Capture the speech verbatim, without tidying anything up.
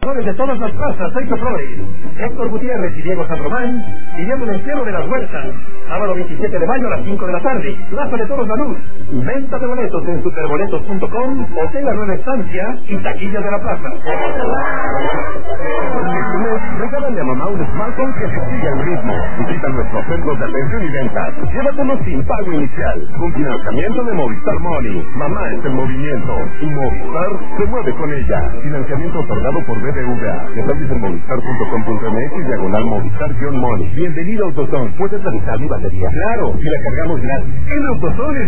De todas las plazas, Seito Flores, Héctor Gutiérrez y Diego San Román, viviendo en el cielo de las huertas. Sábado veintisiete de mayo a las cinco de la tarde, Plaza de Toros La Luz. Venta de boletos en superboletos punto com, Hotel La Nueva Estancia y taquillas de la plaza. Regálale a mamá un smartphone que se siga el ritmo. Visita nuestros centros de atención y ventas. Llévatelo sin pago inicial, con financiamiento de Movistar Money. Mamá es el movimiento y Movistar se mueve con ella. Financiamiento otorgado por B B V A. Detalles en movistar punto com punto m x diagonal Movistar-Money. Bienvenido a AutoZone. ¿Puedes revisar mi batería? Claro, y la cargamos gratis. En AutoZone